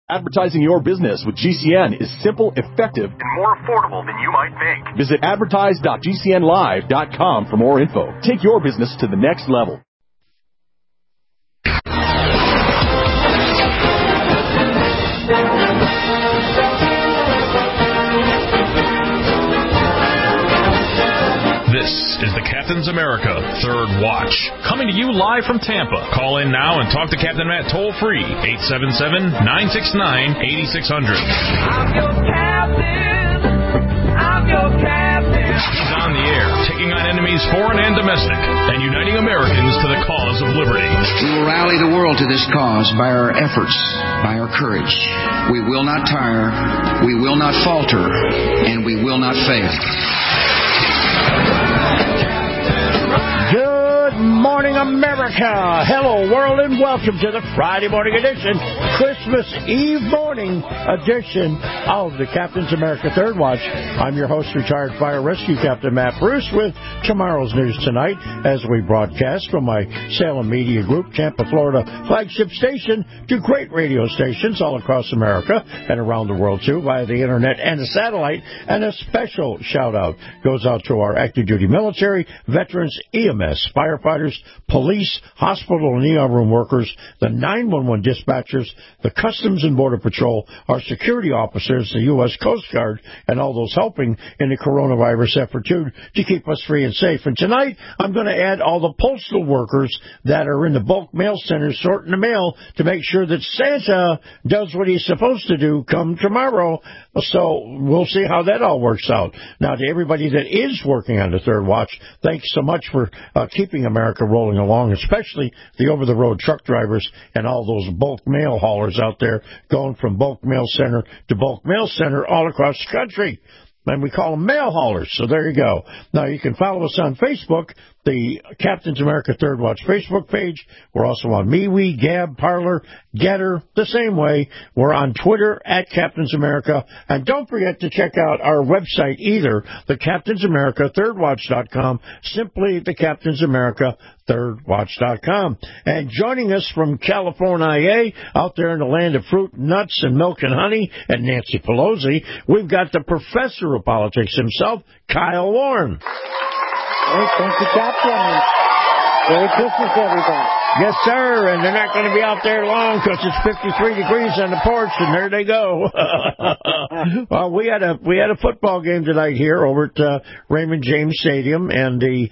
Advertising your business with GCN is simple, effective, and more affordable than you might think. Visit advertise.gcnlive.com for more info. Take your business to the next level. This is the Captain's America Third Watch, coming to you live from Tampa. Call in now and talk to Captain Matt toll-free, 877-969-8600. I'm your captain. I'm your captain. He's on the air, taking on enemies foreign and domestic, and uniting Americans to the cause of liberty. We will rally the world to this cause by our efforts, by our courage. We will not tire, we will not falter, and we will not fail. Good morning, America. Hello, world, and welcome to the Friday morning edition, Christmas Eve morning edition of the Captain's America Third Watch. I'm your host, retired fire rescue captain Matt Bruce, with tomorrow's news tonight as we broadcast from my Salem Media Group, Tampa, Florida flagship station to great radio stations all across America and around the world, too, via the internet and the satellite. And a special shout-out goes out to our active duty military, veterans, EMS, firefighters, police, hospital and ER room workers, the 911 dispatchers, the Customs and Border Patrol, our security officers, the U.S. Coast Guard, and all those helping in the coronavirus effort, too, to keep us free and safe. And tonight, I'm going to add all the postal workers that are in the bulk mail centers sorting the mail to make sure that Santa does what he's supposed to do come tomorrow. So we'll see how that all works out. Now, to everybody that is working on the Third Watch, thanks so much for keeping America rolling along, especially the over-the-road truck drivers and all those bulk mail haulers out there going from bulk mail center to bulk mail center all across the country. And we call them mail haulers, so there you go. Now, you can follow us on Facebook, the Captain's America Third Watch Facebook page. We're also on MeWe, Gab, Parler, Getter, the same way. We're on Twitter, at Captain's America. And don't forget to check out our website either, the Captain's America ThirdWatch.com, simply the Captain's America ThirdWatch.com. And joining us from California, out there in the land of fruit, nuts, and milk and honey, and Nancy Pelosi, we've got the professor of politics himself, Kyle Warren. Hey, thank you, Captain. Merry Christmas, everybody. Yes, sir, and they're not going to be out there long because it's 53 degrees on the porch, and there they go. Well, we had a football game tonight here over at Raymond James Stadium, and the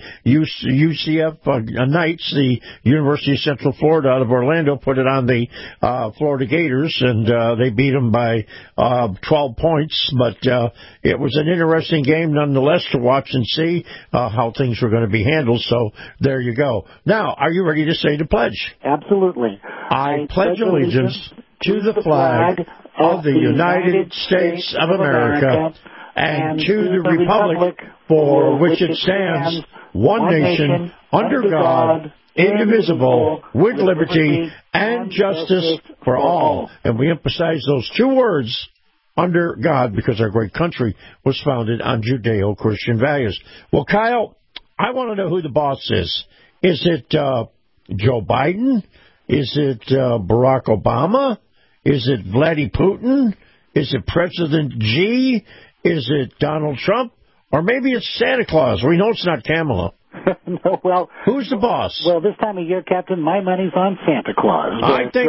UCF Knights, the University of Central Florida out of Orlando, put it on the Florida Gators, and they beat them by 12 points. But it was an interesting game nonetheless to watch and see how things were going to be handled. So there you go. Now, are you ready to say the pledge? Absolutely. I pledge allegiance to the flag of the United States of America and to the republic for which it stands, one nation, under God, indivisible, with liberty and justice for all. And we emphasize those two words, under God, because our great country was founded on Judeo-Christian values. Well, Kyle, I want to know who the boss is. Is it Joe Biden? Is it Barack Obama? Is it Vladimir Putin? Is it President Xi? Is it Donald Trump? Or maybe it's Santa Claus. We know it's not Kamala. No, well, who's the boss? Well, this time of year, Captain, my money's on Santa Claus. I think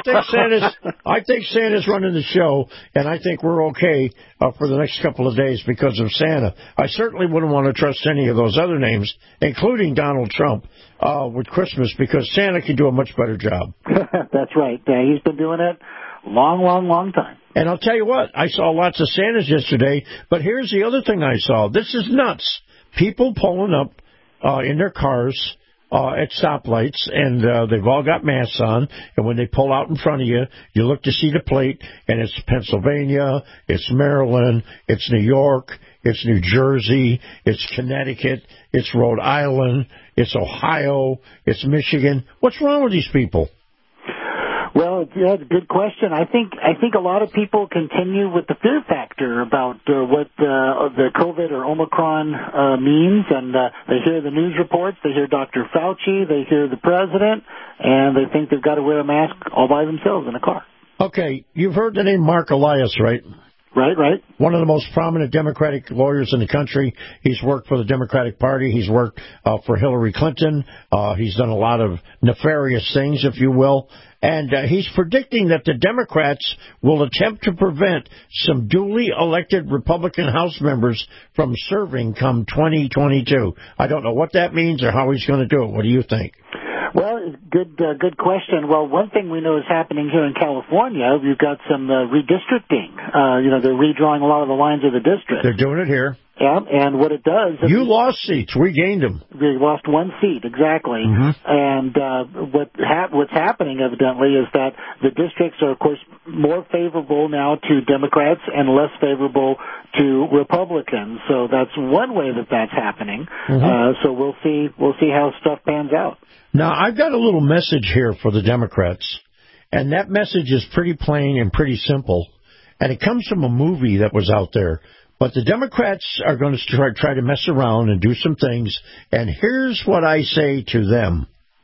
Santa's running the show, and I think we're okay for the next couple of days because of Santa. I certainly wouldn't want to trust any of those other names, including Donald Trump, with Christmas, because Santa can do a much better job. That's right. He's been doing it long time. And I'll tell you what, I saw lots of Santas yesterday, but here's the other thing I saw. This is nuts. People pulling up in their cars at stoplights, and they've all got masks on, and when they pull out in front of you, you look to see the plate, and it's Pennsylvania, it's Maryland, it's New York, it's New Jersey, it's Connecticut, it's Rhode Island, it's Ohio, it's Michigan. What's wrong with these people? Well, that's a good question. I think a lot of people continue with the fear factor about what the COVID or Omicron means, and they hear the news reports, they hear Dr. Fauci, they hear the president, and they think they've got to wear a mask all by themselves in a car. Okay, you've heard the name Mark Elias, right? Right. One of the most prominent Democratic lawyers in the country. He's worked for the Democratic Party. He's worked for Hillary Clinton. He's done a lot of nefarious things, if you will. And he's predicting that the Democrats will attempt to prevent some duly elected Republican House members from serving come 2022. I don't know what that means or how he's going to do it. What do you think? Well, good question. Well, one thing we know is happening here in California. We've got some redistricting. They're redrawing a lot of the lines of the district. They're doing it here. Yeah, and what it does... You lost seats. We gained them. We lost one seat, exactly. Mm-hmm. And what's happening, evidently, is that the districts are, of course, more favorable now to Democrats and less favorable to Republicans. So that's one way that's happening. Mm-hmm. So we'll see how stuff pans out. Now, I've got a little message here for the Democrats, and that message is pretty plain and pretty simple, and it comes from a movie that was out there. But the Democrats are going to try to mess around and do some things, and here's what I say to them.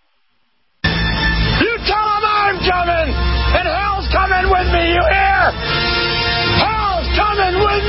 You tell them I'm coming, and hell's coming with me, you hear? Hell's coming with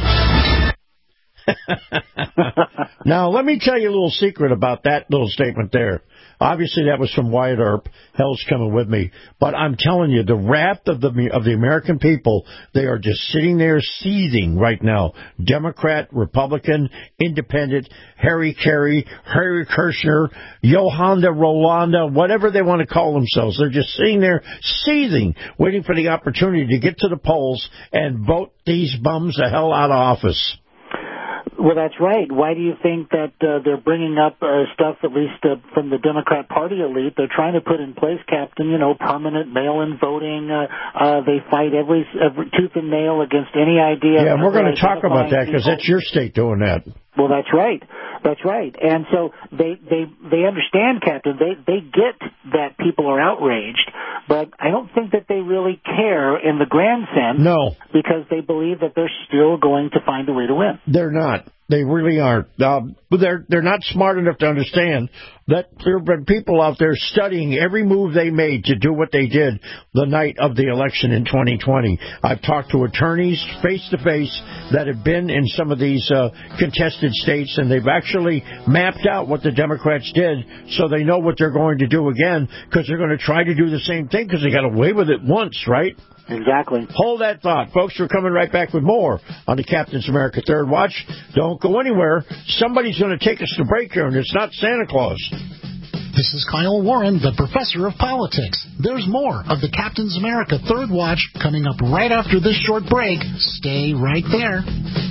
me! Now, let me tell you a little secret about that little statement there. Obviously, that was from Wyatt Earp. Hell's coming with me. But I'm telling you, the wrath of the American people, they are just sitting there seething right now. Democrat, Republican, Independent, Harry Carey, Harry Kirshner, Yohanda Rolanda, whatever they want to call themselves. They're just sitting there seething, waiting for the opportunity to get to the polls and vote these bums the hell out of office. Well, that's right. Why do you think that they're bringing up stuff, at least from the Democrat Party elite? They're trying to put in place, Captain, permanent mail-in voting. They fight every tooth and nail against any idea. Yeah, and we're going to talk about that because that's your state doing that. Well, that's right. That's right. And so they understand, Captain. They get that people are outraged, but I don't think that they really care in the grand sense. No. Because they believe that they're still going to find a way to win. They're not. They really aren't. They're not smart enough to understand that there have been people out there studying every move they made to do what they did the night of the election in 2020. I've talked to attorneys face-to-face that have been in some of these contested states, and they've actually mapped out what the Democrats did so they know what they're going to do again, because they're going to try to do the same thing because they got away with it once, right? Exactly. Hold that thought. Folks, we're coming right back with more on the Captain's America Third Watch. Don't go anywhere. Somebody's going to take us to break here, and it's not Santa Claus. This is Kyle Warren, the professor of politics. There's more of the Captain's America Third Watch coming up right after this short break. Stay right there.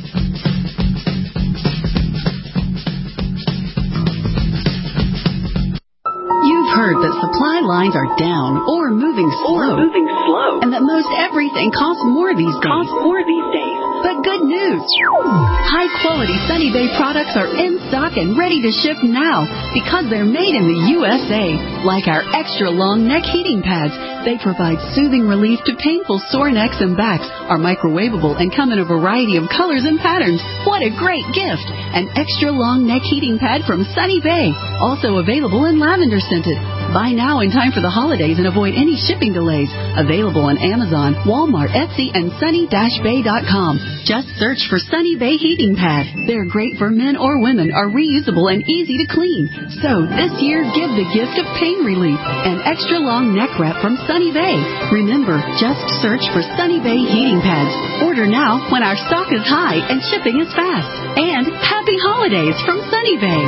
You've heard that supply lines are down or moving slow. And that most everything costs more these days. But good news. High-quality Sunny Bay products are in stock and ready to ship now because they're made in the USA. Like our extra-long neck heating pads. They provide soothing relief to painful sore necks and backs, are microwavable, and come in a variety of colors and patterns. What a great gift! An extra-long neck heating pad from Sunny Bay. Also available in lavender scented. Buy now in time for the holidays and avoid any shipping delays. Available on Amazon, Walmart, Etsy, and sunny-bay.com. Just search for Sunny Bay Heating Pad. They're great for men or women, are reusable and easy to clean. So this year, give the gift of pain relief. An extra long neck wrap from Sunny Bay. Remember, just search for Sunny Bay Heating Pads. Order now when our stock is high and shipping is fast. And happy holidays from Sunny Bay.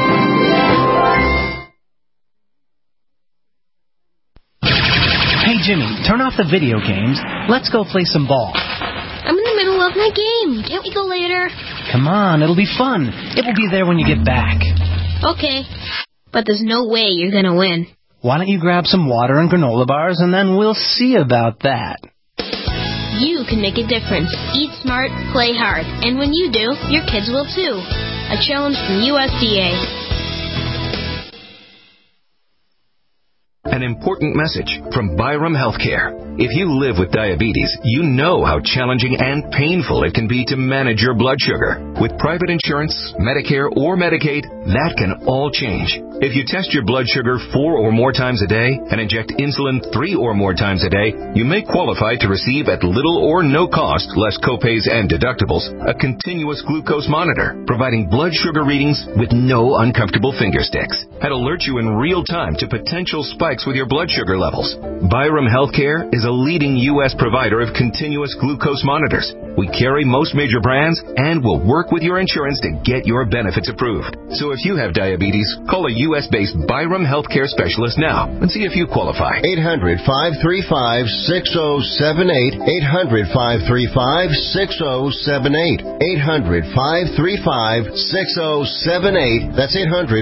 Hey, Jimmy, turn off the video games. Let's go play some ball. I'm in the middle of my game. Can't we go later? Come on, it'll be fun. It will be there when you get back. Okay, but there's no way you're going to win. Why don't you grab some water and granola bars, and then we'll see about that. You can make a difference. Eat smart, play hard. And when you do, your kids will too. A challenge from USDA. An important message from Byram Healthcare. If you live with diabetes, you know how challenging and painful it can be to manage your blood sugar. With private insurance, Medicare, or Medicaid, that can all change. If you test your blood sugar 4 or more times a day and inject insulin 3 or more times a day, you may qualify to receive at little or no cost, less copays and deductibles, a continuous glucose monitor, providing blood sugar readings with no uncomfortable finger sticks. And alert you in real time to potential spikes with your blood sugar levels. Byram Healthcare is a leading U.S. provider of continuous glucose monitors. We carry most major brands and will work with your insurance to get your benefits approved. So if you have diabetes, call a U.S.-based Byram Healthcare specialist now and see if you qualify. 800-535-6078. 800-535-6078. 800-535-6078. That's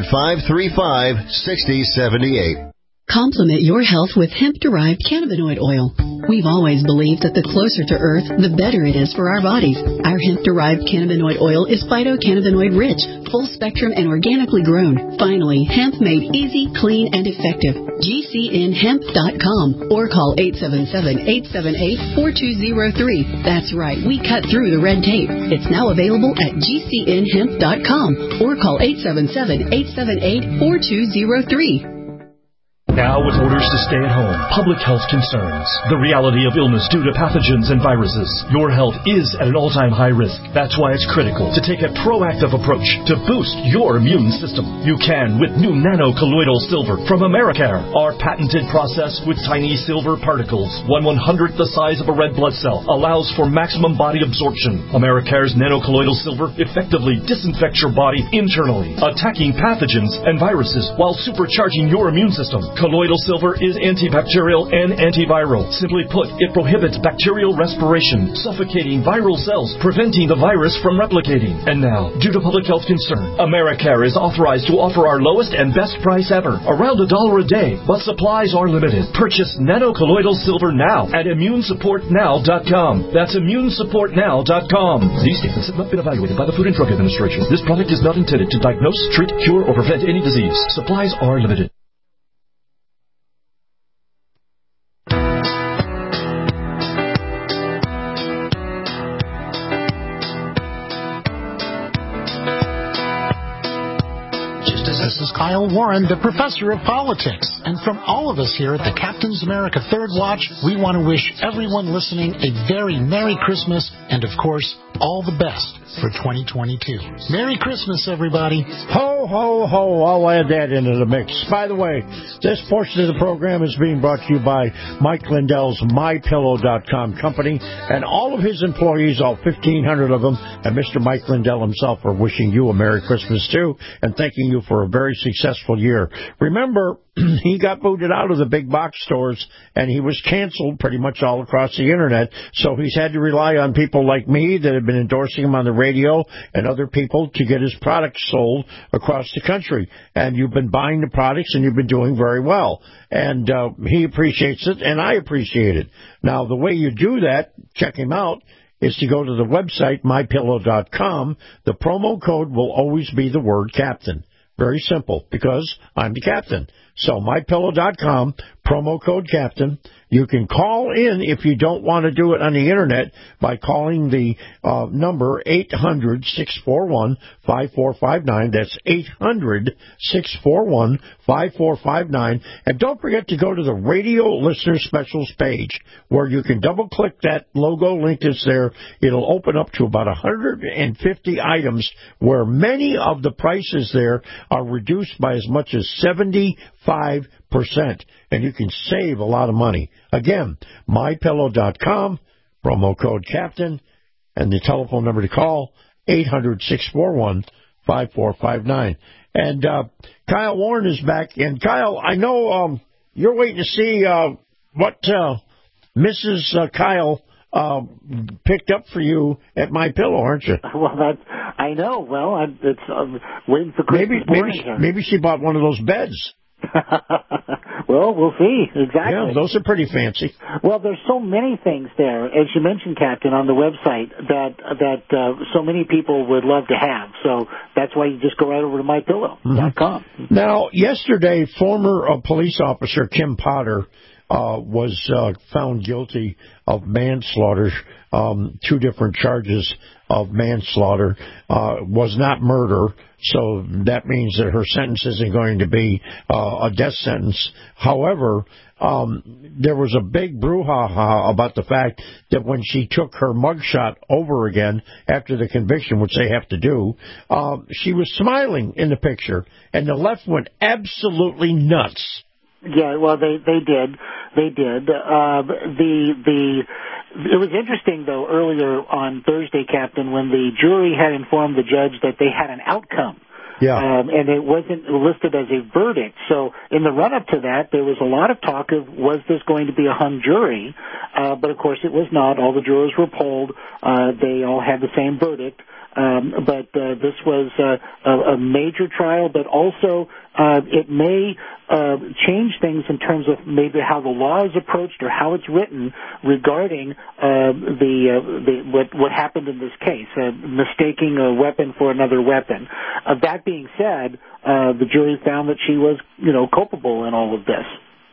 800-535-6078. Complement your health with hemp-derived cannabinoid oil. We've always believed that the closer to Earth, the better it is for our bodies. Our hemp-derived cannabinoid oil is phytocannabinoid-rich, full-spectrum, and organically grown. Finally, hemp made easy, clean, and effective. GCNhemp.com or call 877-878-4203. That's right, we cut through the red tape. It's now available at GCNhemp.com or call 877-878-4203. Now with orders to stay at home, public health concerns, the reality of illness due to pathogens and viruses, your health is at an all-time high risk. That's why it's critical to take a proactive approach to boost your immune system. You can with new nano-colloidal silver from Americare. Our patented process with tiny silver particles, 1/100th the size of a red blood cell, allows for maximum body absorption. Americare's nano-colloidal silver effectively disinfects your body internally, attacking pathogens and viruses while supercharging your immune system. Colloidal silver is antibacterial and antiviral. Simply put, it prohibits bacterial respiration, suffocating viral cells, preventing the virus from replicating. And now, due to public health concern, Americare is authorized to offer our lowest and best price ever, around $1 a day, but supplies are limited. Purchase nano-colloidal silver now at ImmuneSupportNow.com. That's ImmuneSupportNow.com. These statements have not been evaluated by the Food and Drug Administration. This product is not intended to diagnose, treat, cure, or prevent any disease. Supplies are limited. This is Kyle Warren, the professor of politics. And from all of us here at the Captain's America Third Watch, we want to wish everyone listening a very Merry Christmas and, of course, all the best for 2022. Merry Christmas, everybody. Ho, ho, ho. I'll add that into the mix. By the way, this portion of the program is being brought to you by Mike Lindell's MyPillow.com company, and all of his employees, all 1,500 of them, and Mr. Mike Lindell himself are wishing you a Merry Christmas, too, and thanking you for a very successful year. Remember, he got booted out of the big box stores, and he was canceled pretty much all across the Internet, so he's had to rely on people like me that have been endorsing him on the radio and other people to get his products sold across the country. And you've been buying the products, and you've been doing very well. And he appreciates it, and I appreciate it. Now, the way you do that, check him out, is to go to the website, MyPillow.com. The promo code will always be the word Captain. Very simple, because I'm the captain. So MyPillow.com, promo code Captain. You can call in if you don't want to do it on the Internet by calling the number 800-641-5459. That's 800-641-5459. And don't forget to go to the Radio Listener Specials page where you can double-click that logo link that's there. It'll open up to about 150 items where many of the prices there are reduced by as much as 75%. And you can save a lot of money. Again, MyPillow.com, promo code Captain, and the telephone number to call, 800-641-5459. And Kyle Warren is back. And, Kyle, I know you're waiting to see what Mrs. Kyle picked up for you at MyPillow, aren't you? Well, I know. Well, it's waiting for Christmas morning. Maybe she bought one of those beds. Well, we'll see. Exactly. Yeah, those are pretty fancy. Well, there's so many things there, as you mentioned, Captain, on the website that so many people would love to have. So that's why you just go right over to MyPillow.com. Now, yesterday, former police officer Kim Potter was found guilty of manslaughter, 2 different charges of manslaughter, was not murder, so that means that her sentence isn't going to be a death sentence. However, there was a big brouhaha about the fact that when she took her mugshot over again after the conviction, which they have to do, she was smiling in the picture, and the left went absolutely nuts. Yeah, well, they did. They did. It was interesting, though, earlier on Thursday, Captain, when the jury had informed the judge that they had an outcome. Yeah. And it wasn't listed as a verdict. So in the run-up to that, there was a lot of talk of, was this going to be a hung jury? But, of course, it was not. All the jurors were polled. They all had the same verdict. But this was a major trial, but also it may change things in terms of maybe how the law is approached or how it's written regarding what happened in this case, mistaking a weapon for another weapon. That being said, the jury found that she was, culpable in all of this.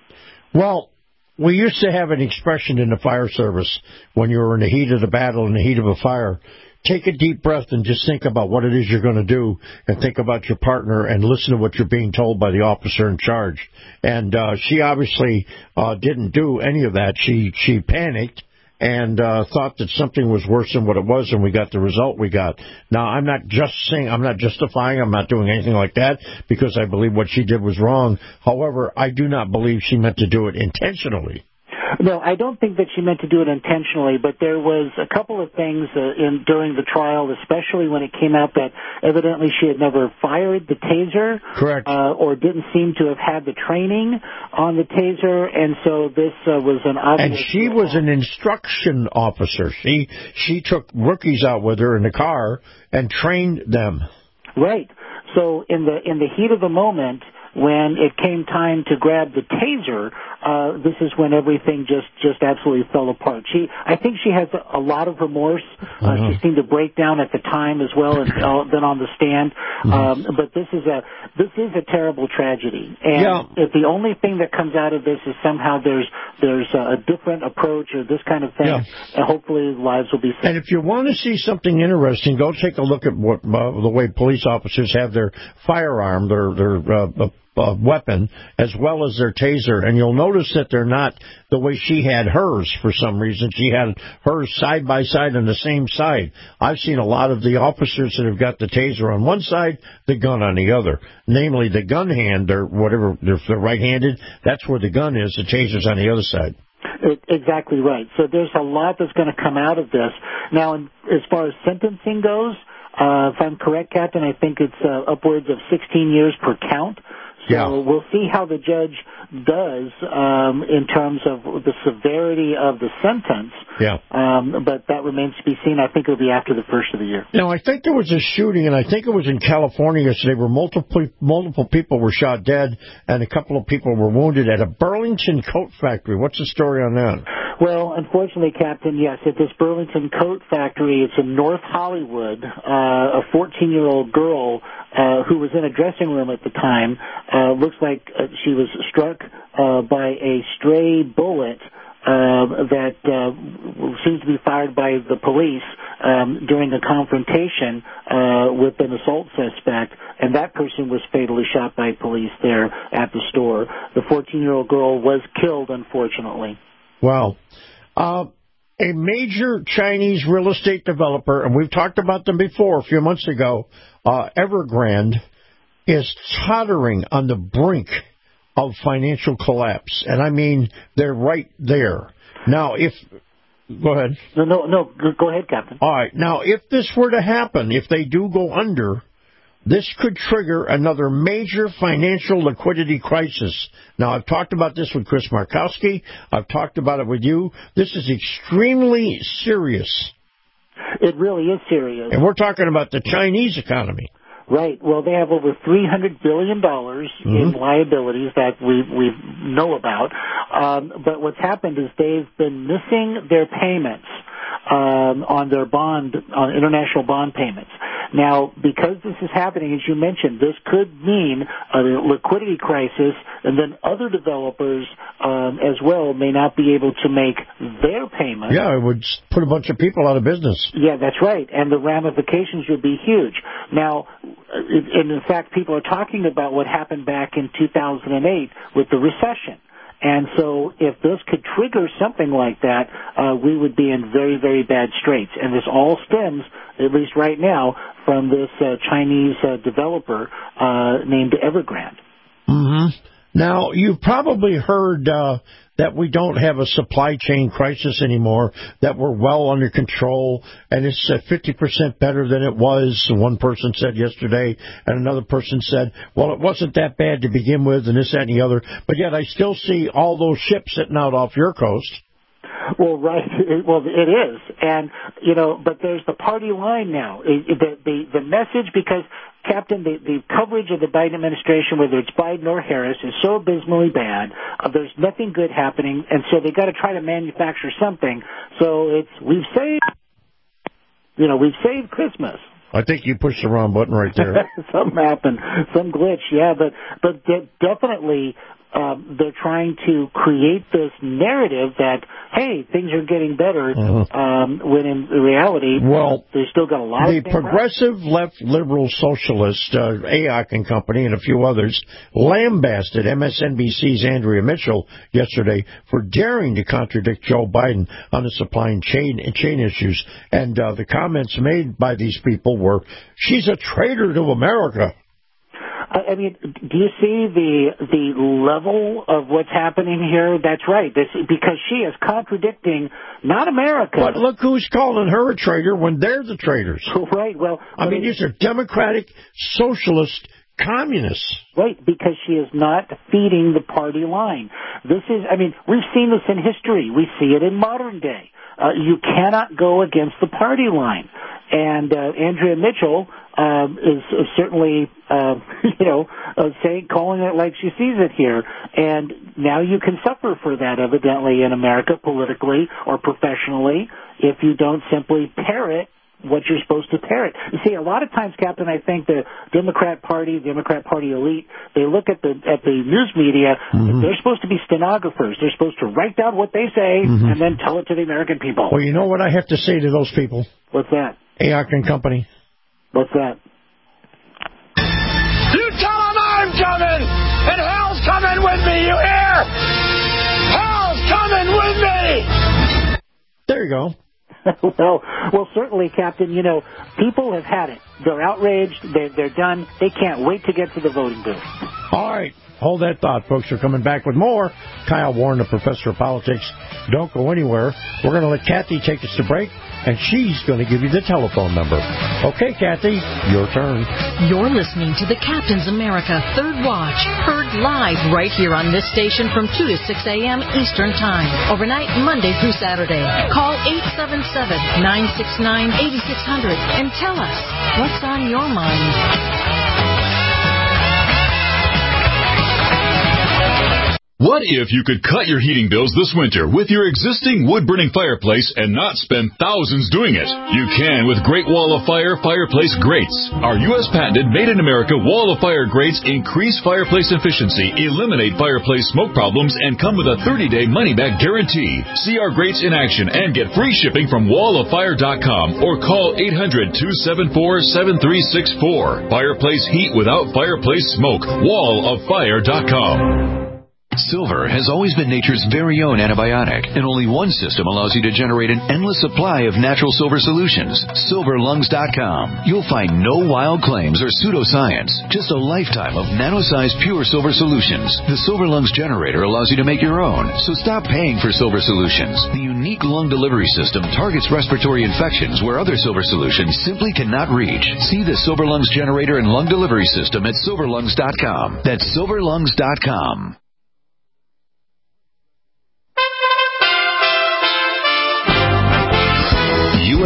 Well, we used to have an expression in the fire service when you were in the heat of the battle, in the heat of a fire. Take a deep breath and just think about what it is you're going to do, and think about your partner and listen to what you're being told by the officer in charge. And she obviously didn't do any of that. She panicked and thought that something was worse than what it was, and we got the result we got. Now, I'm not justifying, I'm not doing anything like that, because I believe what she did was wrong. However, I do not believe she meant to do it intentionally. No, I don't think that she meant to do it intentionally, but there was a couple of things during the trial, especially when it came out that evidently she had never fired the taser. Correct. Or didn't seem to have had the training on the taser, and so this was an obvious... And she was an instruction officer. She took rookies out with her in the car and trained them. Right. So in the heat of the moment, when it came time to grab the taser, this is when everything just absolutely fell apart. I think she has a lot of remorse. She seemed to break down at the time as well as then on the stand. But this is a terrible tragedy. And if the only thing that comes out of this is somehow there's a different approach or this kind of thing, hopefully lives will be saved. And if you want to see something interesting, go take a look at what the way police officers have their firearm, their weapon, as well as their taser, and you'll notice that they're not the way she had hers for some reason. She had hers side by side on the same side. I've seen a lot of the officers that have got the taser on one side, the gun on the other. Namely, the gun hand, or whatever, if they're right-handed, that's where the gun is, the taser's on the other side. Exactly right. So there's a lot that's going to come out of this. Now, as far as sentencing goes, if I'm correct, Captain, I think it's upwards of 16 years per count. So we'll see how the judge does in terms of the severity of the sentence. But that remains to be seen. I think it'll be after the first of the year. Now, I think there was a shooting, and I think it was in California yesterday, where multiple people were shot dead and a couple of people were wounded at a Burlington coat factory. What's the story on that? Well, unfortunately, Captain, yes, at this Burlington coat factory, it's in North Hollywood, a 14-year-old girl who was in a dressing room at the time, looks like she was struck by a stray bullet that seems to be fired by the police during a confrontation with an assault suspect, and that person was fatally shot by police there at the store. The 14-year-old girl was killed, unfortunately. Wow. A major Chinese real estate developer, and we've talked about them before a few months ago, Evergrande, is tottering on the brink of financial collapse. And I mean, they're right there. Now, go ahead. No, go ahead, Captain. All right. Now, if this were to happen, if they do go under, this could trigger another major financial liquidity crisis. Now, I've talked about this with Chris Markowski. I've talked about it with you. This is extremely serious. It really is serious. And we're talking about the Chinese economy. Right. Well, they have over $300 billion in liabilities that we know about. But what's happened is they've been missing their payments on their on international bond payments. Now, because this is happening, as you mentioned, this could mean a liquidity crisis, and then other developers as well may not be able to make their payments. Yeah, it would put a bunch of people out of business. Yeah, that's right, and the ramifications would be huge. Now, and in fact, people are talking about what happened back in 2008 with the recession. And so if this could trigger something like that, we would be in very, very bad straits. And this all stems, at least right now, from this Chinese developer named Evergrande. Now, you've probably heard that we don't have a supply chain crisis anymore, that we're well under control, and it's 50% better than it was, one person said yesterday, and another person said, well, it wasn't that bad to begin with, and this, that, and the other, but yet I still see all those ships sitting out off your coast. Well, right. Well, it is. And, but there's the party line now. The message, because, Captain, the coverage of the Biden administration, whether it's Biden or Harris, is so abysmally bad. There's nothing good happening, and so they got to try to manufacture something. So we've saved Christmas. I think you pushed the wrong button right there. Something happened, some glitch, yeah. But definitely, they're trying to create this narrative that, hey, things are getting better, when in reality, they still got a lot of the progressive left liberal socialist, AOC and company, and a few others, lambasted MSNBC's Andrea Mitchell yesterday for daring to contradict Joe Biden on the supply and chain issues. And the comments made by these people were, she's a traitor to America. I mean, do you see the level of what's happening here? That's right. Because she is contradicting not America. But look who's calling her a traitor when they're the traitors. Right. Well, I mean, these are democratic, socialist communists. Right, because she is not feeding the party line. We've seen this in history. We see it in modern day. You cannot go against the party line. And Andrea Mitchell is certainly, calling it like she sees it here. And now you can suffer for that, evidently, in America, politically or professionally, if you don't simply parrot what you're supposed to parrot. You see, a lot of times, Captain, I think the Democrat Party elite, they look at the news media, they're supposed to be stenographers. They're supposed to write down what they say and then tell it to the American people. Well, you know what I have to say to those people? What's that? AOC and company. What's that? You tell them I'm coming, and hell's coming with me, you hear? Hell's coming with me! There you go. Well, certainly, Captain, people have had it. They're outraged. They're done. They can't wait to get to the voting booth. All right. Hold that thought, folks. We're coming back with more. Kyle Warren, the professor of politics. Don't go anywhere. We're going to let Kathy take us to break, and she's going to give you the telephone number. Okay, Kathy, your turn. You're listening to the Captain's America Third Watch, heard live right here on this station from 2 to 6 a.m. Eastern Time, overnight Monday through Saturday. Call 877-969-8600 and tell us what's on your mind. What if you could cut your heating bills this winter with your existing wood-burning fireplace and not spend thousands doing it? You can with Great Wall of Fire fireplace grates. Our U.S. patented made-in-America Wall of Fire grates increase fireplace efficiency, eliminate fireplace smoke problems, and come with a 30-day money-back guarantee. See our grates in action and get free shipping from walloffire.com or call 800-274-7364. Fireplace heat without fireplace smoke. walloffire.com. Silver has always been nature's very own antibiotic, and only one system allows you to generate an endless supply of natural silver solutions. SilverLungs.com. You'll find no wild claims or pseudoscience, just a lifetime of nano-sized pure silver solutions. The Silver Lungs generator allows you to make your own, so stop paying for silver solutions. The unique lung delivery system targets respiratory infections where other silver solutions simply cannot reach. See the Silver Lungs generator and lung delivery system at SilverLungs.com. That's SilverLungs.com.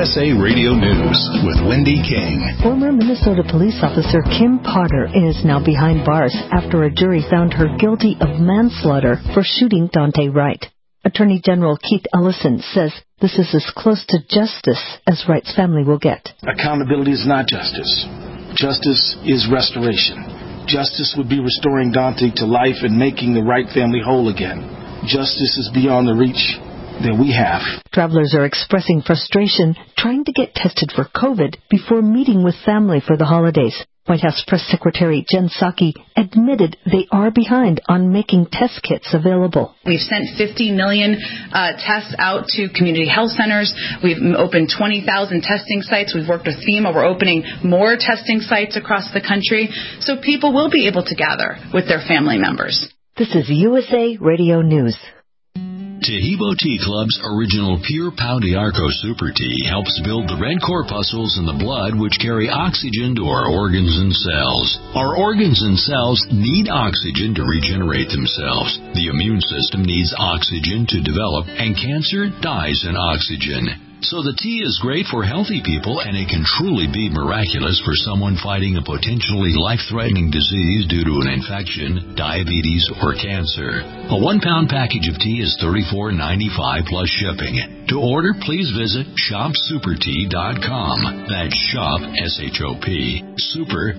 USA Radio News with Wendy King. Former Minnesota police officer Kim Potter is now behind bars after a jury found her guilty of manslaughter for shooting Dante Wright. Attorney General Keith Ellison says this is as close to justice as Wright's family will get. Accountability is not justice. Justice is restoration. Justice would be restoring Dante to life and making the Wright family whole again. Justice is beyond the reach that we have. Travelers are expressing frustration trying to get tested for COVID before meeting with family for the holidays. White House Press Secretary Jen Psaki admitted they are behind on making test kits available. We've sent 50 million tests out to community health centers. We've opened 20,000 testing sites. We've worked with FEMA. We're opening more testing sites across the country. So people will be able to gather with their family members. This is USA Radio News. Tahibo Tea Club's original Pure Pau d'Arco Super Tea helps build the red corpuscles in the blood which carry oxygen to our organs and cells. Our organs and cells need oxygen to regenerate themselves. The immune system needs oxygen to develop, and cancer dies in oxygen. So the tea is great for healthy people, and it can truly be miraculous for someone fighting a potentially life-threatening disease due to an infection, diabetes, or cancer. A 1-pound package of tea is $34.95 plus shipping. To order, please visit shopsupertea.com. That's shop, S-H-O-P, super,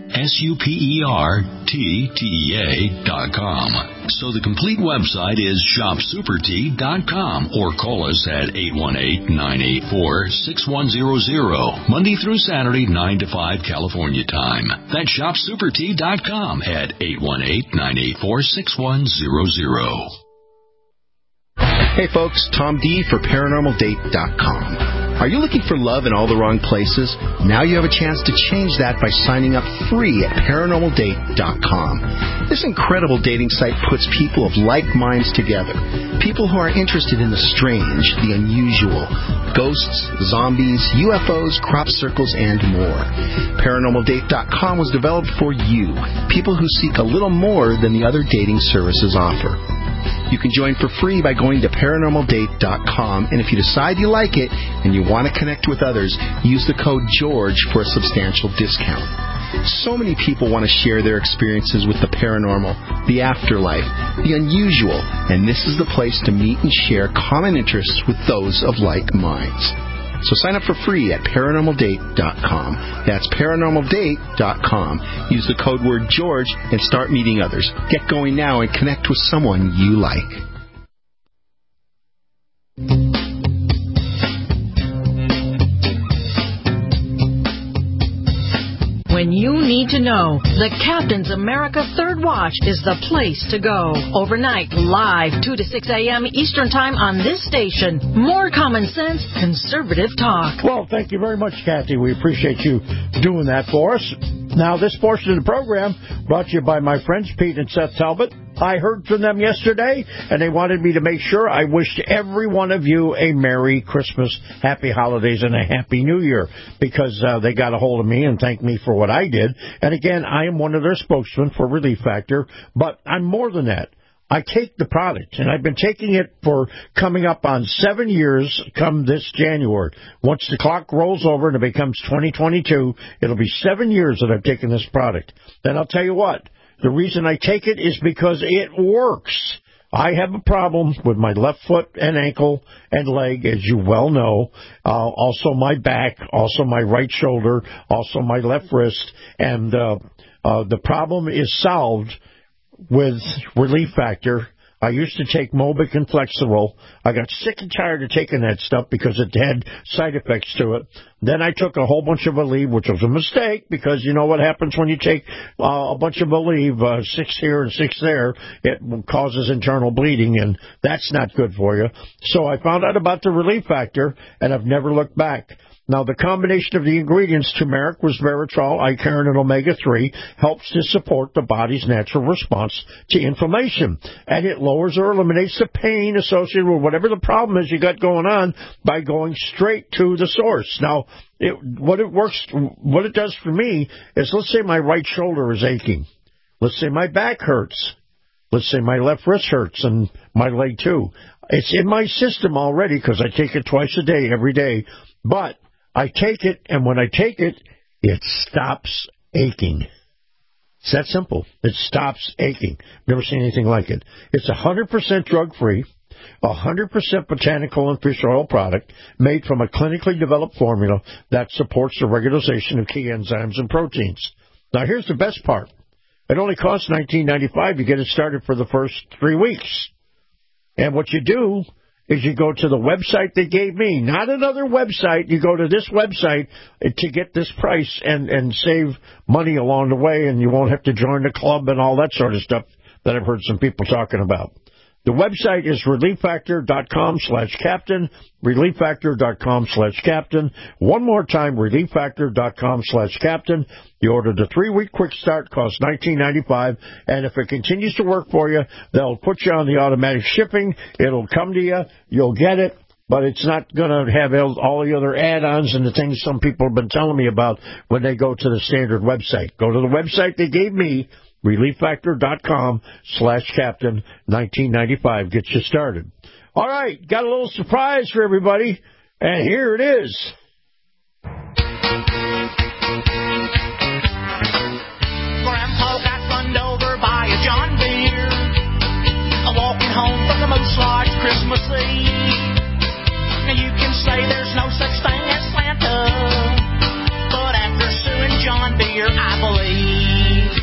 S-U-P-E-R-T-T-E-A.com. So the complete website is shopsupertea.com, or call us at 818-984-6100, Monday through Saturday, 9 to 5 California time. That's shopsupertea.com at 818-984-6100. Hey folks, Tom D for ParanormalDate.com. Are you looking for love in all the wrong places? Now you have a chance to change that by signing up free at ParanormalDate.com. This incredible dating site puts people of like minds together. People who are interested in the strange, the unusual, ghosts, zombies, UFOs, crop circles, and more. ParanormalDate.com was developed for you, people who seek a little more than the other dating services offer. You can join for free by going to ParanormalDate.com, and if you decide you like it and you want to connect with others, use the code GEORGE for a substantial discount. So many people want to share their experiences with the paranormal, the afterlife, the unusual, and this is the place to meet and share common interests with those of like minds. So sign up for free at ParanormalDate.com. That's ParanormalDate.com. Use the code word George and start meeting others. Get going now and connect with someone you like. When you need to know, the Captain's America Third Watch is the place to go. Overnight, live 2 to 6 a.m. Eastern Time on this station. More common sense, conservative talk. Well, thank you very much, Kathy. We appreciate you doing that for us. Now, this portion of the program brought to you by my friends Pete and Seth Talbot. I heard from them yesterday, and they wanted me to make sure I wished every one of you a Merry Christmas, Happy Holidays, and a Happy New Year, because they got a hold of me and thanked me for what I did. And again, I am one of their spokesmen for Relief Factor, but I'm more than that. I take the product, and I've been taking it for coming up on 7 years come this January. Once the clock rolls over and it becomes 2022, it'll be 7 years that I've taken this product. Then I'll tell you what. The reason I take it is because it works. I have a problem with my left foot and ankle and leg, as you well know, also my back, also my right shoulder, also my left wrist, and the problem is solved with Relief Factor. I used to take Mobic and Flexeril. I got sick and tired of taking that stuff because it had side effects to it. Then I took a whole bunch of Aleve, which was a mistake, because you know what happens when you take a bunch of Aleve, 6 here and 6 there. It causes internal bleeding, and that's not good for you. So I found out about the Relief Factor, and I've never looked back. Now, the combination of the ingredients, turmeric, resveratrol, icarin, and omega-3, helps to support the body's natural response to inflammation. And it lowers or eliminates the pain associated with whatever the problem is you got going on by going straight to the source. Now, what it does for me is, let's say my right shoulder is aching. Let's say my back hurts. Let's say my left wrist hurts and my leg too. It's in my system already because I take it twice a day, every day. But I take it, and when I take it, it stops aching. It's that simple. It stops aching. Never seen anything like it. It's 100% drug-free, 100% botanical and fish oil product made from a clinically developed formula that supports the regularization of key enzymes and proteins. Now, here's the best part. It only costs $19.95 to get it started for the first 3 weeks. And what you do is you go to the website they gave me, not another website. You go to this website to get this price and save money along the way, and you won't have to join the club and all that sort of stuff that I've heard some people talking about. The website is relieffactor.com/captain, relieffactor.com/captain. One more time, relieffactor.com/captain. You order the 3-week quick start, costs $19.95, and if it continues to work for you, they'll put you on the automatic shipping. It'll come to you. You'll get it, but it's not going to have all the other add-ons and the things some people have been telling me about when they go to the standard website. Go to the website they gave me, relieffactor.com/captain, $19.95 gets you started. All right, got a little surprise for everybody, and here it is. Grandpa got run over by a John Deere, walking home from the Moose Lodge Christmas Eve. Now you can say there's no such thing as Santa, but after suing John Deere, I believe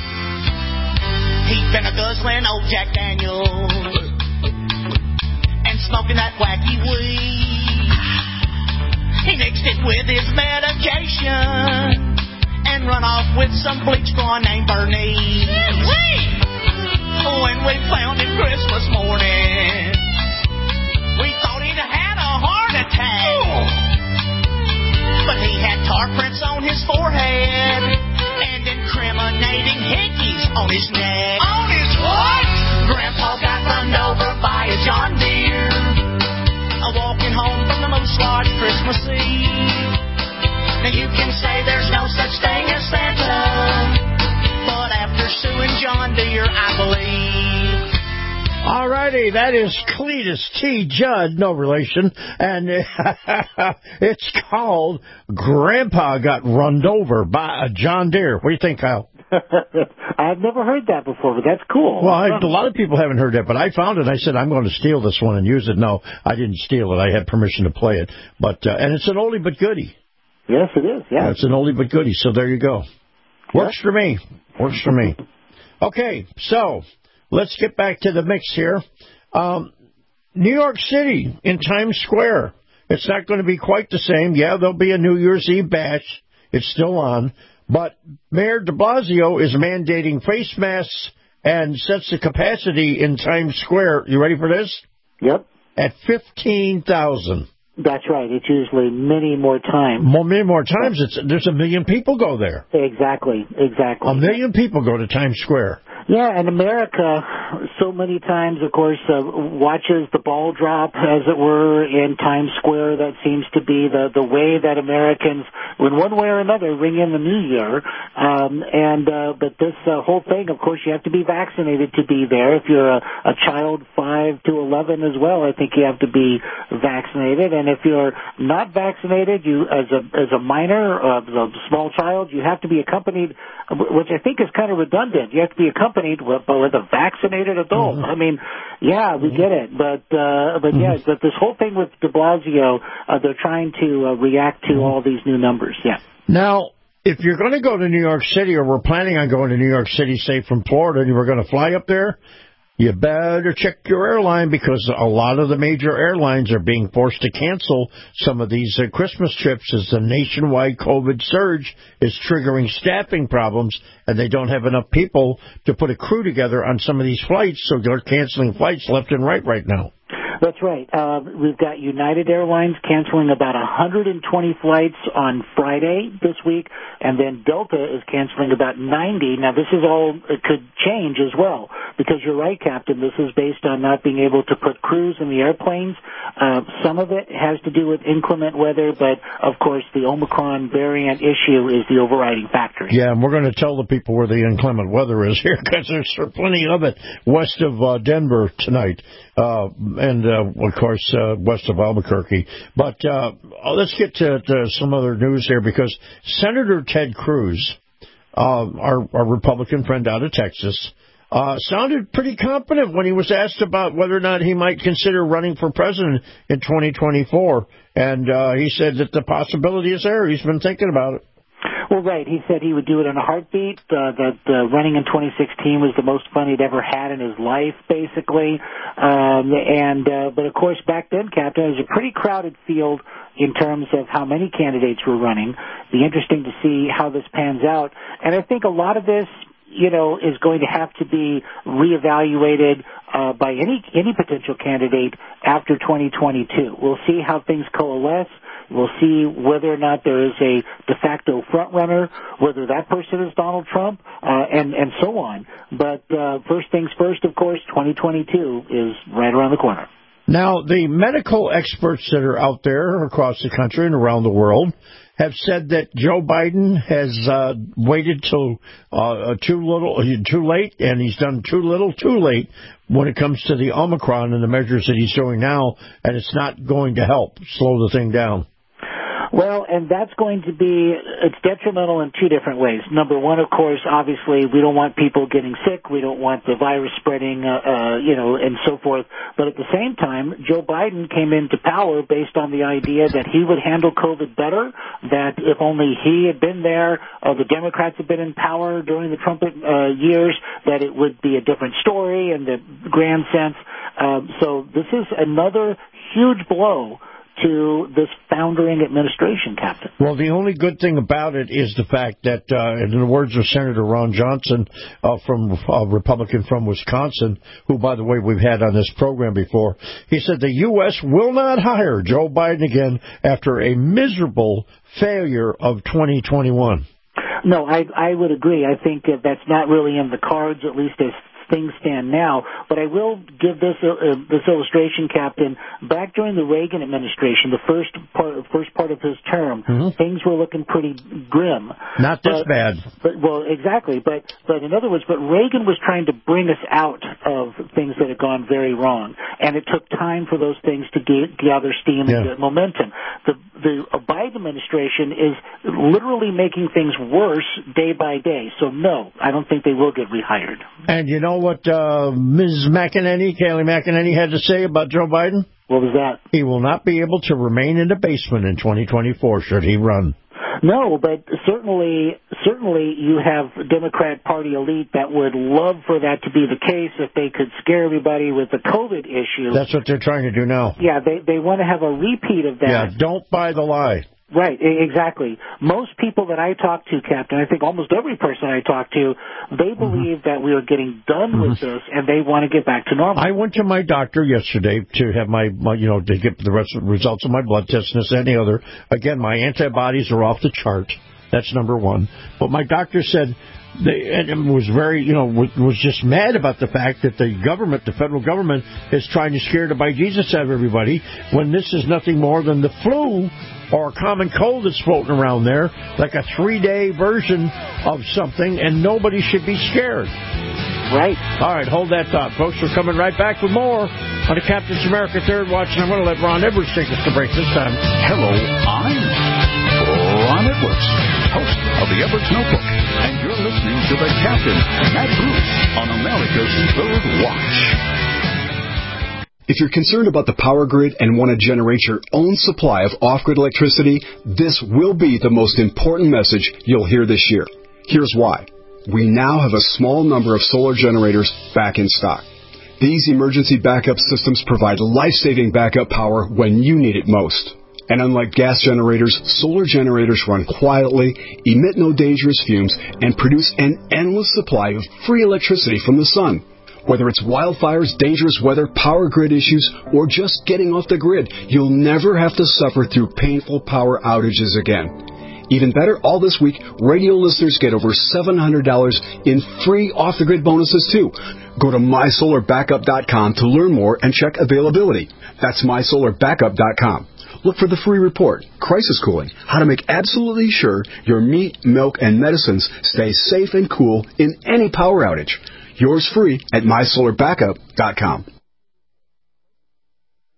he'd been a guzzling old Jack Daniels and smoking that wacky weed. He mixed it with his medication and run off with some bleach blonde named Bernice. When we found him Christmas morning, we thought he'd had a heart attack. But he had tar prints on his forehead and incriminating hickeys on his neck. On his what? Grandpa got run over by a John Deere, walking home from the Moose Lodge Christmas Eve. Now you can say there's no such thing as Santa, but after suing John Deere, I believe. All righty, that is Cletus T. Judd, no relation, and it's called Grandpa Got Runned Over by a John Deere. What do you think, Kyle? I've never heard that before, but that's cool. Well, a lot of people haven't heard that, but I found it. I said, I'm going to steal this one and use it. No, I didn't steal it. I had permission to play it. But and it's an oldie but goodie. Yes, it is, yeah. It's an oldie but goodie, so there you go. Works for me. Works for me. Okay, so let's get back to the mix here. New York City in Times Square. It's not going to be quite the same. Yeah, there'll be a New Year's Eve bash. It's still on. But Mayor de Blasio is mandating face masks and sets the capacity in Times Square. You ready for this? Yep. At 15,000. That's right. It's usually many more times. Many more times. There's 1 million people go there. Exactly. 1 million people go to Times Square. Yeah, and America, so many times, of course, watches the ball drop, as it were, in Times Square. That seems to be the way that Americans, in one way or another, ring in the new year. But this whole thing, of course, you have to be vaccinated to be there. If you're a child 5 to 11 as well, I think you have to be vaccinated. And if you're not vaccinated, you as a minor, a small child, you have to be accompanied, which I think is kind of redundant. You have to be accompanied with a vaccinated adult. Mm-hmm. I mean, yeah, we get it, but this whole thing with de Blasio, they're trying to react to all these new numbers. Yeah. Now, if you're going to go to New York City, or we're planning on going to New York City, say from Florida, and we're going to fly up there, you better check your airline, because a lot of the major airlines are being forced to cancel some of these Christmas trips as the nationwide COVID surge is triggering staffing problems, and they don't have enough people to put a crew together on some of these flights, so they're canceling flights left and right now. That's right. We've got United Airlines canceling about 120 flights on Friday this week, and then Delta is canceling about 90. Now, this is all, it could change as well, because you're right, Captain, this is based on not being able to put crews in the airplanes. Some of it has to do with inclement weather, but, of course, the Omicron variant issue is the overriding factor. Yeah, and we're going to tell the people where the inclement weather is here, because there's plenty of it west of Denver tonight. And of course, west of Albuquerque. But let's get to some other news here, because Senator Ted Cruz, our Republican friend out of Texas, sounded pretty confident when he was asked about whether or not he might consider running for president in 2024. And he said that the possibility is there. He's been thinking about it. Well, right. He said he would do it in a heartbeat, that running in 2016 was the most fun he'd ever had in his life, basically. But, of course, back then, Captain, it was a pretty crowded field in terms of how many candidates were running. Be interesting to see how this pans out. And I think a lot of this, is going to have to be reevaluated by any potential candidate after 2022. We'll see how things coalesce. We'll see whether or not there is a de facto frontrunner, whether that person is Donald Trump, and so on. But first things first, of course, 2022 is right around the corner. Now, the medical experts that are out there across the country and around the world have said that Joe Biden has waited till too late, and he's done too little too late when it comes to the Omicron and the measures that he's doing now, and it's not going to help slow the thing down. Well, and that's going to be, it's detrimental in two different ways. Number one, of course, obviously, we don't want people getting sick. We don't want the virus spreading, and so forth. But at the same time, Joe Biden came into power based on the idea that he would handle COVID better, that if only he had been there, the Democrats had been in power during the Trump years, that it would be a different story in the grand sense. So this is another huge blow to this foundering administration, Captain. Well, the only good thing about it is the fact that, in the words of Senator Ron Johnson, Republican from Wisconsin, who, by the way, we've had on this program before, he said the U.S. will not hire Joe Biden again after a miserable failure of 2021. No, I would agree. I think that's not really in the cards, at least as things stand now. But I will give this illustration, Captain. Back during the Reagan administration, the first part of his term, things were looking pretty grim. Not this bad. Well, exactly. But in other words, Reagan was trying to bring us out of things that had gone very wrong, and it took time for those things to gather steam and get momentum. The Biden administration is literally making things worse day by day. So no, I don't think they will get rehired. And you know what Ms. McEnany, Kayleigh McEnany, had to say about Joe Biden? What was that? He will not be able to remain in the basement in 2024 should he run. No, but certainly you have Democrat Party elite that would love for that to be the case if they could scare everybody with the COVID issue. That's what they're trying to do now. Yeah, they want to have a repeat of that. Yeah, don't buy the lie. Right, exactly. Most people that I talk to, Captain, I think almost every person I talk to, they believe that we are getting done with this and they want to get back to normal. I went to my doctor yesterday to have my to get the results of my blood test and this and the other. Again, my antibodies are off the chart. That's number one. But my doctor said, and was very, was just mad about the fact that the government, the federal government, is trying to scare the bejesus out of everybody when this is nothing more than the flu or a common cold that's floating around there, like a 3-day version of something, and nobody should be scared. Right. All right, hold that thought, folks. We're coming right back with more on the Captain's America Third Watch, and I'm going to let Ron Edwards take us to break this time. Hello, I'm Ron Edwards, host of the Edwards Notebook, and you're listening to the Captain, Matt Bruce, on America's Third Watch. If you're concerned about the power grid and want to generate your own supply of off-grid electricity, this will be the most important message you'll hear this year. Here's why. We now have a small number of solar generators back in stock. These emergency backup systems provide life-saving backup power when you need it most. And unlike gas generators, solar generators run quietly, emit no dangerous fumes, and produce an endless supply of free electricity from the sun. Whether it's wildfires, dangerous weather, power grid issues, or just getting off the grid, you'll never have to suffer through painful power outages again. Even better, all this week, radio listeners get over $700 in free off-the-grid bonuses, too. Go to mysolarbackup.com to learn more and check availability. That's mysolarbackup.com. Look for the free report, Crisis Cooling, how to make absolutely sure your meat, milk, and medicines stay safe and cool in any power outage. Yours free at mysolarbackup.com.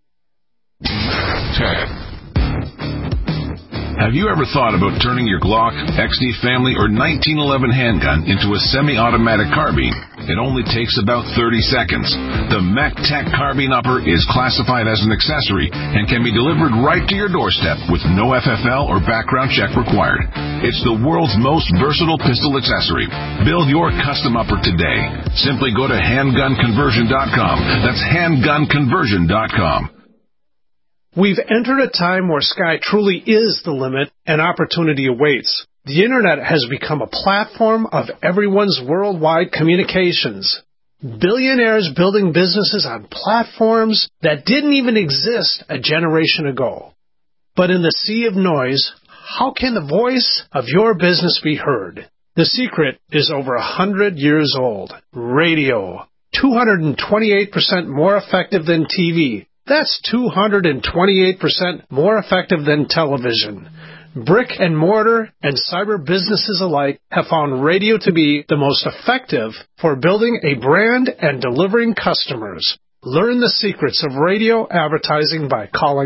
Have you ever thought about turning your Glock, XD Family, or 1911 handgun into a semi-automatic carbine? It only takes about 30 seconds. The MacTac Carbine Upper is classified as an accessory and can be delivered right to your doorstep with no FFL or background check required. It's the world's most versatile pistol accessory. Build your custom upper today. Simply go to handgunconversion.com. That's handgunconversion.com. We've entered a time where sky truly is the limit and opportunity awaits. The Internet has become a platform of everyone's worldwide communications. Billionaires building businesses on platforms that didn't even exist a generation ago. But in the sea of noise, how can the voice of your business be heard? The secret is over 100 years old. Radio. 228% more effective than TV. That's 228% more effective than television. Brick and mortar and cyber businesses alike have found radio to be the most effective for building a brand and delivering customers. Learn the secrets of radio advertising by calling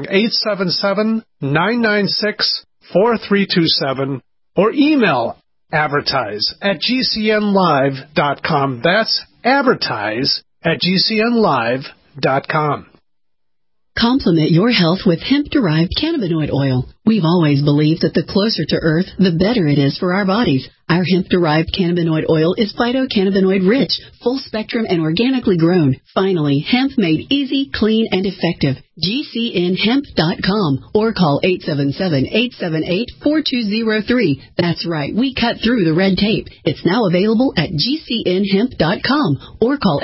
877-996-4327 or email advertise@gcnlive.com. That's advertise@gcnlive.com. Complement your health with hemp-derived cannabinoid oil. We've always believed that the closer to Earth, the better it is for our bodies. Our hemp-derived cannabinoid oil is phytocannabinoid-rich, full-spectrum, and organically grown. Finally, hemp made easy, clean, and effective. GCNhemp.com or call 877-878-4203. That's right, we cut through the red tape. It's now available at GCNhemp.com or call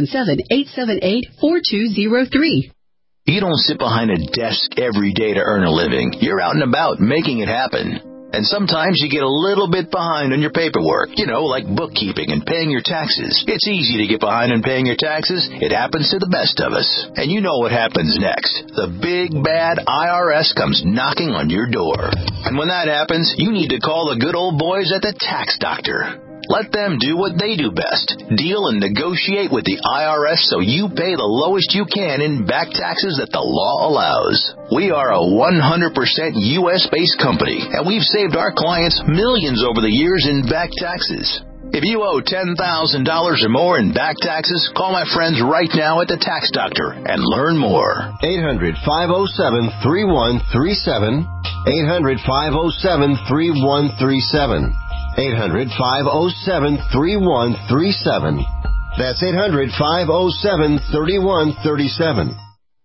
877-878-4203. You don't sit behind a desk every day to earn a living. You're out and about making it happen. And sometimes you get a little bit behind on your paperwork, like bookkeeping and paying your taxes. It's easy to get behind on paying your taxes. It happens to the best of us. And you know what happens next. The big, bad IRS comes knocking on your door. And when that happens, you need to call the good old boys at the Tax Doctor. Let them do what they do best. Deal and negotiate with the IRS so you pay the lowest you can in back taxes that the law allows. We are a 100% U.S.-based company, and we've saved our clients millions over the years in back taxes. If you owe $10,000 or more in back taxes, call my friends right now at the Tax Doctor and learn more. 800-507-3137. 800-507-3137. 800-507-3137. That's 800-507-3137.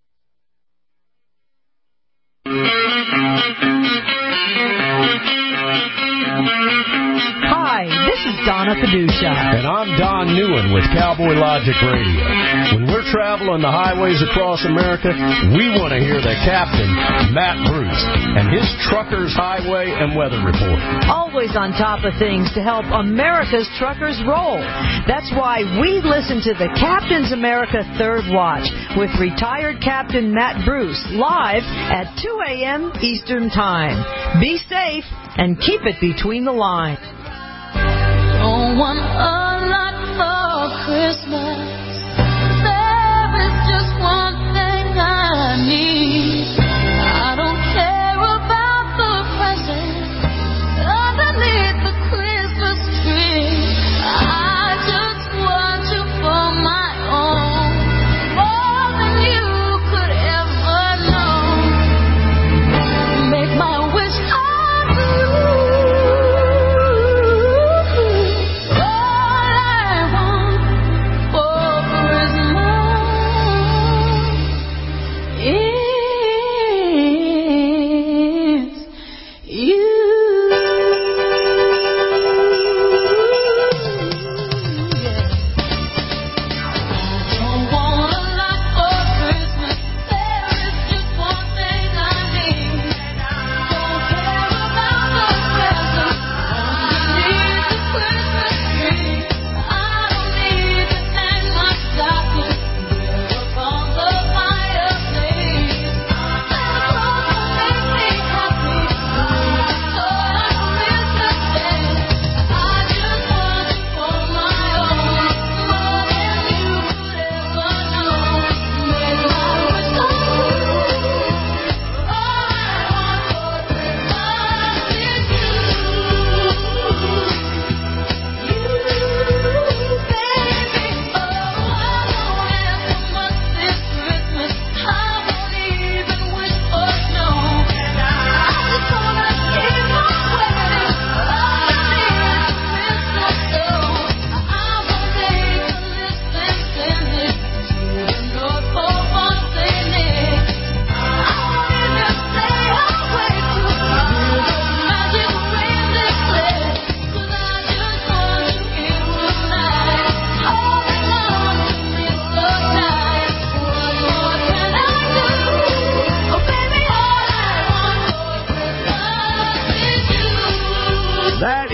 Hi, this is Donna Paduccia. And I'm Don Newen with Cowboy Logic Radio. When we're traveling the highways across America, we want to hear the captain, Matt Bruce, and his Truckers Highway and Weather Report. Always on top of things to help America's truckers roll. That's why we listen to the Captain's America Third Watch with retired Captain Matt Bruce live at 2 a.m. Eastern Time. Be safe and keep it between the lines. Don't want a lot for Christmas. There is just one thing I need. I don't care about the presents underneath the Christmas tree. I just want you for my own, more than you could ever know. Make my wish come true. All I want for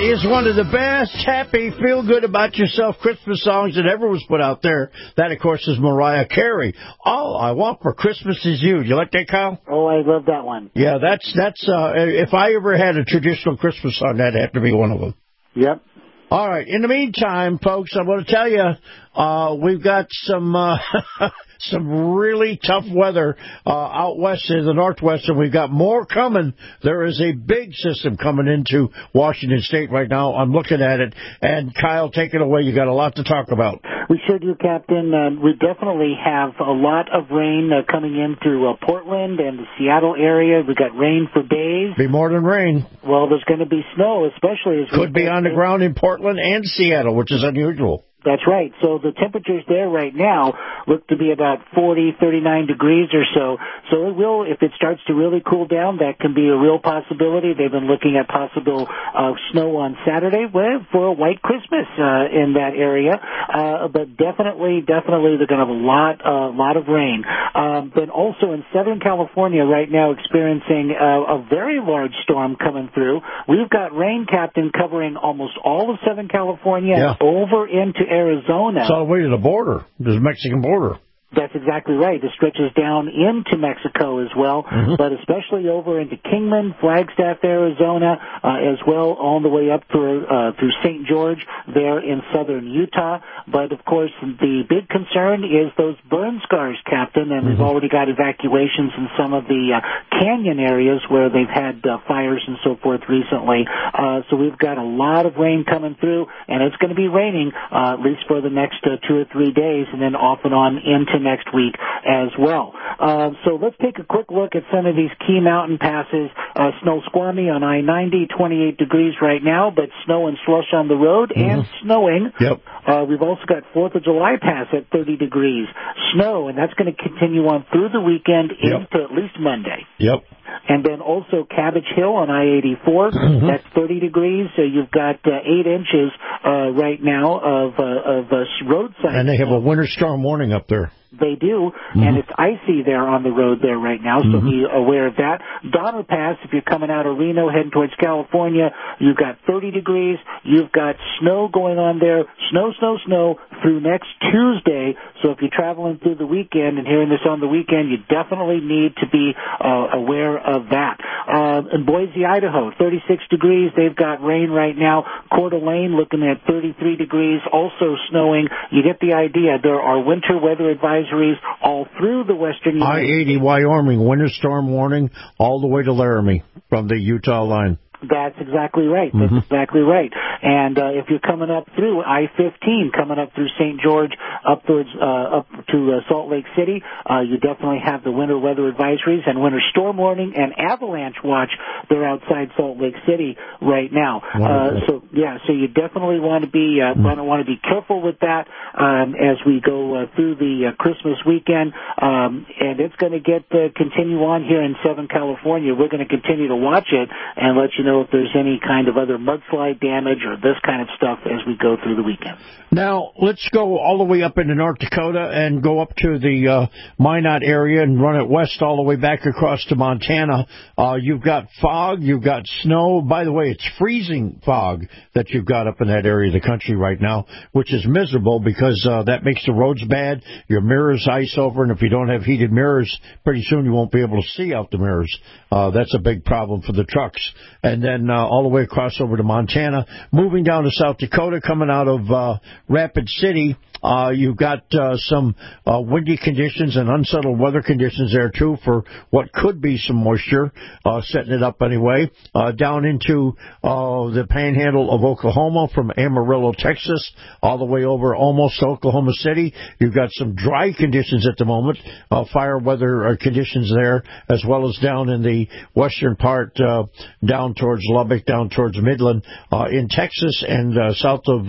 is one of the best, happy, feel-good about yourself Christmas songs that ever was put out there. That, of course, is Mariah Carey. All I Want for Christmas Is You. You like that, Kyle? Oh, I love that one. Yeah, that's if I ever had a traditional Christmas song, that'd have to be one of them. Yep. All right. In the meantime, folks, I want to tell you, we've got some really tough weather out west in the Northwest, and we've got more coming. There is a big system coming into Washington State right now. I'm looking at it. And, Kyle, take it away. You got a lot to talk about. We sure do, Captain. We definitely have a lot of rain coming into Portland and the Seattle area. We got rain for days. Be more than rain. Well, there's going to be snow, especially as could be on the ground in Portland and Seattle, which is unusual. That's right. So the temperatures there right now look to be about 40, 39 degrees or so. So it will, if it starts to really cool down, that can be a real possibility. They've been looking at possible snow on Saturday for a white Christmas in that area. But definitely they're going to have a lot of rain. But also in Southern California right now experiencing a very large storm coming through. We've got rain, Captain, covering almost all of Southern California and over into Arizona. It's all the way to the border, the Mexican border. That's exactly right. It stretches down into Mexico as well, but especially over into Kingman, Flagstaff, Arizona, as well, all the way up through St. George there in southern Utah. But, of course, the big concern is those burn scars, Captain, and we've already got evacuations in some of the canyon areas where they've had fires and so forth recently. So we've got a lot of rain coming through, and it's going to be raining at least for the next 2 or 3 days, and then off and on into next week as well. So let's take a quick look at some of these key mountain passes. Snow Squamish on I-90, 28 degrees right now, but snow and slush on the road and snowing. Yep. We've also got 4th of July Pass at 30 degrees. Snow, and that's going to continue on through the weekend into at least Monday. Yep. And then also Cabbage Hill on I-84, that's 30 degrees. So you've got 8 inches right now of roadside. And they have a winter storm warning up there. They do, and it's icy there on the road there right now, so be aware of that. Donner Pass, if you're coming out of Reno heading towards California, you've got 30 degrees. You've got snow going on there, snow through next Tuesday. So if you're traveling through the weekend and hearing this on the weekend, you definitely need to be aware of that. In Boise, Idaho, 36 degrees. They've got rain right now. Coeur d'Alene looking at 33 degrees, also snowing. You get the idea. There are winter weather advisories all through the western United States. I-80 Wyoming, winter storm warning all the way to Laramie from the Utah line. That's exactly right. That's exactly right. And if you're coming up through I-15, coming up through St. George, up towards up to Salt Lake City, you definitely have the winter weather advisories and winter storm warning and avalanche watch. They're outside Salt Lake City right now. So you definitely want to be careful with that as we go through the Christmas weekend. And it's going to continue on here in Southern California. We're going to continue to watch it and let you know if there's any kind of other mudslide damage or this kind of stuff as we go through the weekend. Now, let's go all the way up into North Dakota and go up to the Minot area and run it west all the way back across to Montana. You've got fog, you've got snow. By the way, it's freezing fog that you've got up in that area of the country right now, which is miserable because that makes the roads bad. Your mirrors ice over, and if you don't have heated mirrors, pretty soon you won't be able to see out the mirrors. That's a big problem for the trucks. And then all the way across over to Montana. Moving down to South Dakota, coming out of Rapid City, you've got some windy conditions and unsettled weather conditions there, too, for what could be some moisture, setting it up anyway. Down into the panhandle of Oklahoma from Amarillo, Texas, all the way over almost to Oklahoma City. You've got some dry conditions at the moment, fire weather conditions there, as well as down in the western part, down towards Lubbock, down towards Midland, in Texas and south of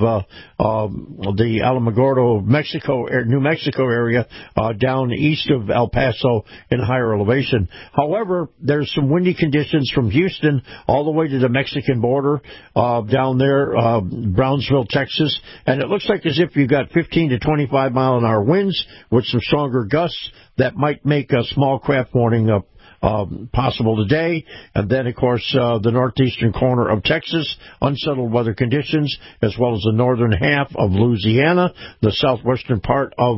the Alamogordo, New Mexico area, down east of El Paso in higher elevation. However, there's some windy conditions from Houston all the way to the Mexican border, down there, Brownsville, Texas, and it looks like as if you've got 15 to 25 mile an hour winds with some stronger gusts that might make a small craft warning possible today. And then, of course, the northeastern corner of Texas, unsettled weather conditions, as well as the northern half of Louisiana, the southwestern part of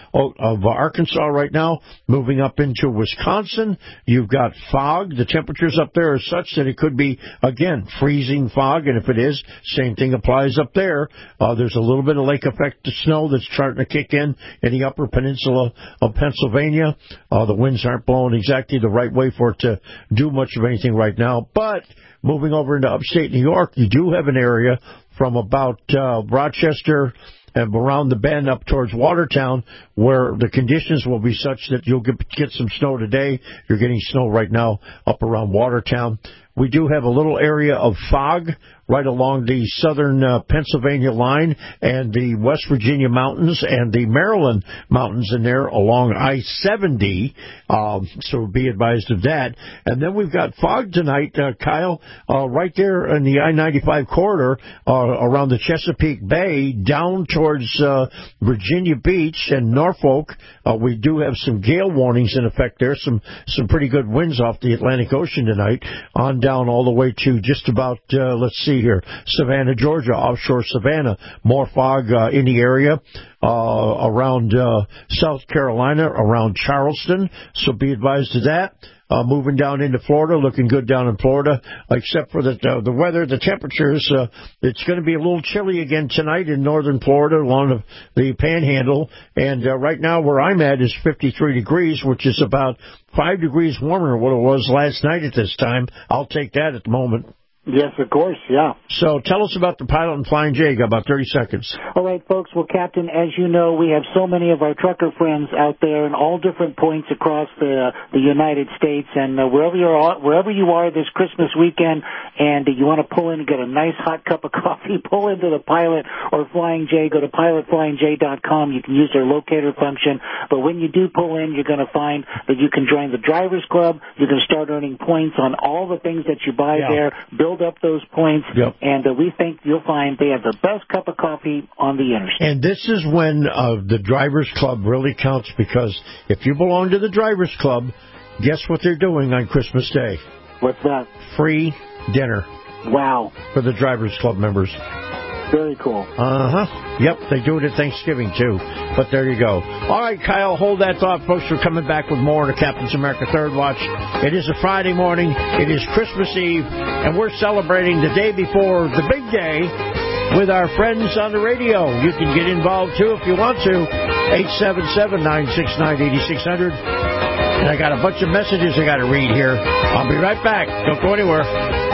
Arkansas right now, moving up into Wisconsin. You've got fog. The temperatures up there are such that it could be, again, freezing fog, and if it is, same thing applies up there. There's a little bit of lake effect snow that's starting to kick in the upper peninsula of Pennsylvania. The winds aren't blowing exactly the right way for it to do much of anything right now, but moving over into upstate New York, you do have an area from about Rochester and around the bend up towards Watertown where the conditions will be such that you'll get some snow today. You're getting snow right now up around Watertown. We do have a little area of fog right along the southern Pennsylvania line and the West Virginia mountains and the Maryland mountains in there along I-70, so be advised of that. And then we've got fog tonight, Kyle, right there in the I-95 corridor around the Chesapeake Bay down towards Virginia Beach and Norfolk. We do have some gale warnings in effect there, some pretty good winds off the Atlantic Ocean tonight, on down all the way to just about, let's see here, Savannah, Georgia, offshore Savannah. More fog in the area around South Carolina, around Charleston, so be advised of that. Moving down into Florida, looking good down in Florida, except for the weather, the temperatures. It's going to be a little chilly again tonight in northern Florida along the panhandle. And right now where I'm at is 53 degrees, which is about 5 degrees warmer than what it was last night at this time. I'll take that at the moment. Yes, of course, yeah. So tell us about the Pilot and Flying J. Got about 30 seconds. All right, folks. Well, Captain, as you know, we have so many of our trucker friends out there in all different points across the United States, and wherever you are this Christmas weekend, and you want to pull in and get a nice hot cup of coffee, pull into the Pilot or Flying J. Go to pilotflyingj.com. You can use their locator function, but when you do pull in, you're going to find that you can join the Drivers Club. You can start earning points on all the things that you buy there. Build up those points, and we think you'll find they have the best cup of coffee on the interstate. And this is when the Drivers Club really counts, because if you belong to the Drivers Club, guess what they're doing on Christmas Day? What's that? Free dinner. Wow. For the Drivers Club members. Very cool. Yep, they do it at Thanksgiving, too. But there you go. All right, Kyle, hold that thought, folks. We're coming back with more to Captain's America Third Watch. It is a Friday morning. It is Christmas Eve, and we're celebrating the day before the big day with our friends on the radio. You can get involved, too, if you want to. 877-969-8600. And I got a bunch of messages I got to read here. I'll be right back. Don't go anywhere.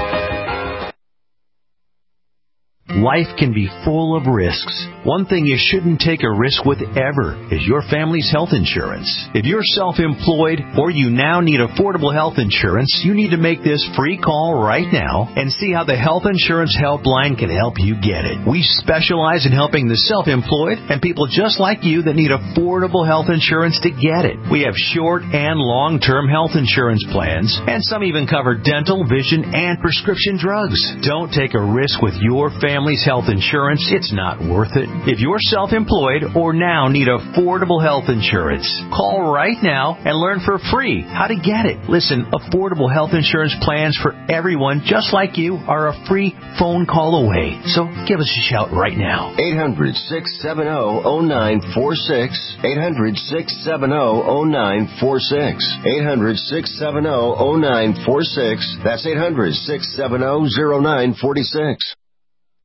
Life can be full of risks. One thing you shouldn't take a risk with ever is your family's health insurance. If you're self-employed or you now need affordable health insurance, you need to make this free call right now and see how the Health Insurance Helpline can help you get it. We specialize in helping the self-employed and people just like you that need affordable health insurance to get it. We have short and long-term health insurance plans, and some even cover dental, vision, and prescription drugs. Don't take a risk with your family's health insurance. It's not worth it. If you're self-employed or now need affordable health insurance, call right now and learn for free how to get it. Listen, affordable health insurance plans for everyone just like you are a free phone call away. So give us a shout right now. 800-670-0946. 800-670-0946. 800-670-0946. That's 800-670-0946.